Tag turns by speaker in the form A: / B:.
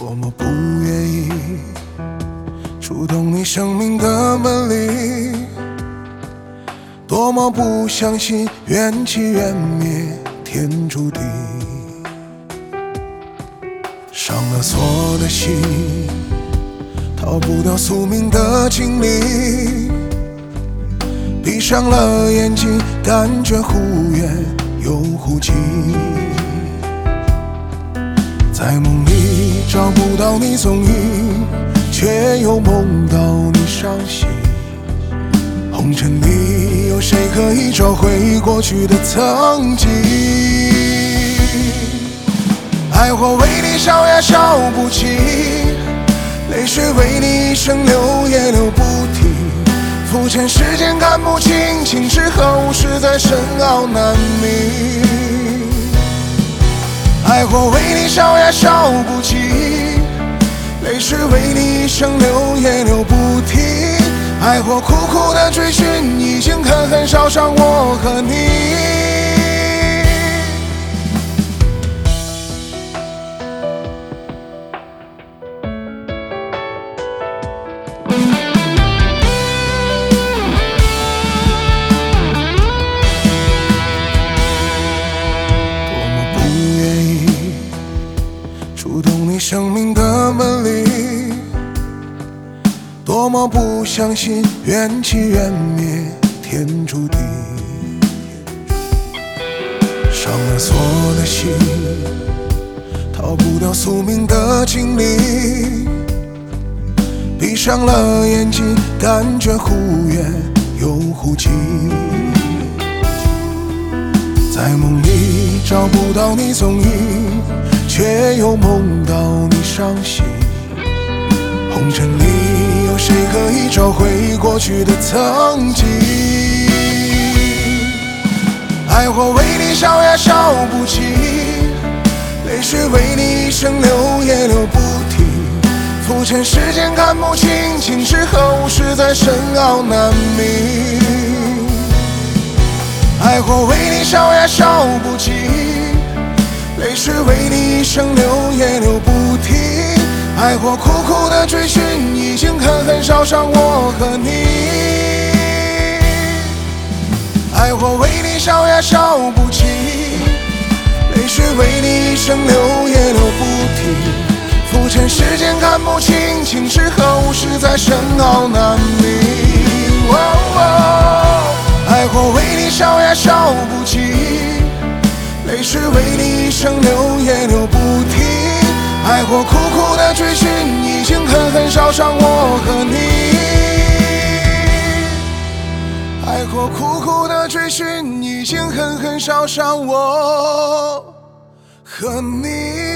A: 多么不愿意触动你生命的门铃，多么不相信缘起缘灭天注定，伤了错的心，逃不掉宿命的经历，闭上了眼睛，感觉忽远又忽近，在梦里找不到你踪影，却又梦到你伤心。红尘里有谁可以找回过去的曾经？爱或为你笑也笑不尽，泪水为你一生流也流不停。浮沉世间看不清，情是何物，实在深奥难明。爱或为你笑也笑不尽，泪水为你一生流也流不停。爱或苦苦的追寻，已经狠狠烧伤我和你。多么不愿意触动你生命的门铃，多么不相信缘起缘灭天注定，伤了错的心，逃不掉宿命的经历，闭上了眼睛，感觉忽远又忽近，在梦里找不到你踪影，却又梦到你伤心。红尘里有谁可以找回过去的曾经？爱或为你笑也笑不尽，泪水为你一生流也流不停。浮沉世间看不清，情是何物，实在深奥难明。爱或为你笑也笑不尽，泪水为你一生流也流不停。爱或苦苦的追寻，已经狠狠烧伤我和你。爱或为你笑也笑不尽，泪水为你一生流也流不停。浮沉世间看不清，情是何物，实在深奥难明。爱或为你笑也笑不尽，泪水为你一生流也流不停。爱或苦苦的追寻，已经狠狠烧伤我和你。爱或苦苦的追寻，已经狠狠烧伤我和你。